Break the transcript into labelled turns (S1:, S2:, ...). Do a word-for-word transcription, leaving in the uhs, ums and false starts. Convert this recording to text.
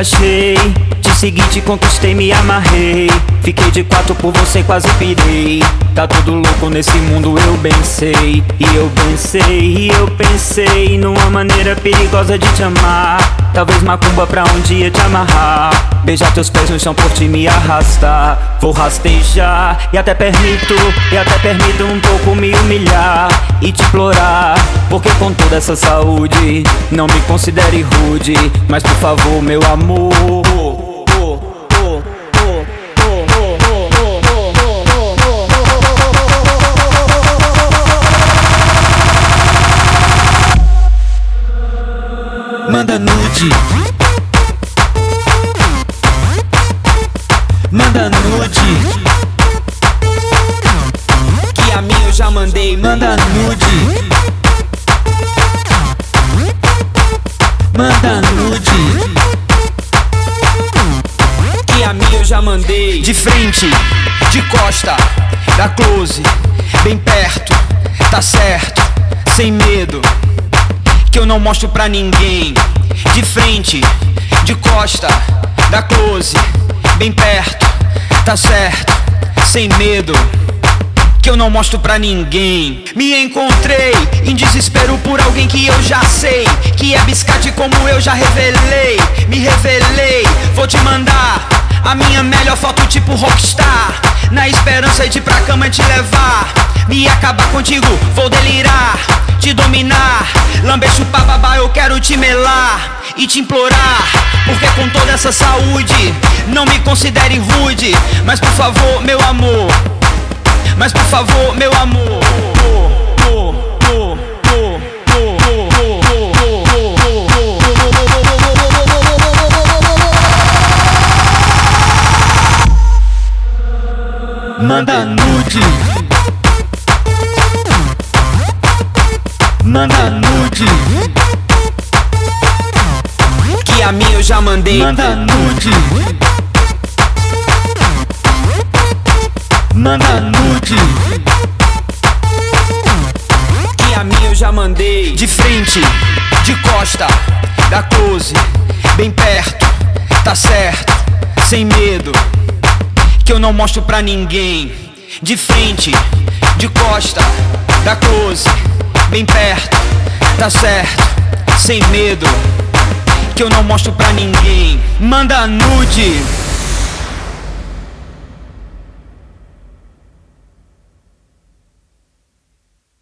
S1: achei, te segui, te conquistei, me amarrei. Fiquei de quatro por você, quase pirei. Tá tudo louco nesse mundo, eu bem sei. E eu pensei, e eu pensei numa maneira perigosa de te amar. Talvez macumba pra um dia te amarrar. Beijar teus pés no chão por te me arrastar. Vou rastejar e até permito, e até permito um pouco me humilhar e te implorar, porque com toda essa saúde não me considere rude, mas por favor, meu amor,
S2: manda nude, manda nude, que a minha eu já mandei. Manda nude, manda nude, que a minha eu já mandei. De frente, de costa, da close, bem perto, tá certo, sem medo, que eu não mostro pra ninguém. De frente, de costa, da close, bem perto, tá certo, sem medo, que eu não mostro pra ninguém. Me encontrei em desespero por alguém que eu já sei que é biscate como eu já revelei. Me revelei, vou te mandar a minha melhor foto tipo rockstar, na esperança de ir pra cama te levar, me acabar contigo, vou delirar, te dominar, lamber, chupar, babá, eu quero te melar e te implorar, porque com toda essa saúde não me considere rude, mas por favor, meu amor, mas por favor, meu amor, manda nude, manda nude, que a minha eu já mandei. Manda nude, manda nude, que a minha eu já mandei. De frente, de costa, da close, bem perto, tá certo, sem medo, que eu não mostro pra ninguém. De frente, de costa, da close, bem perto, tá certo, sem medo, que eu não mostro pra ninguém. Manda nude.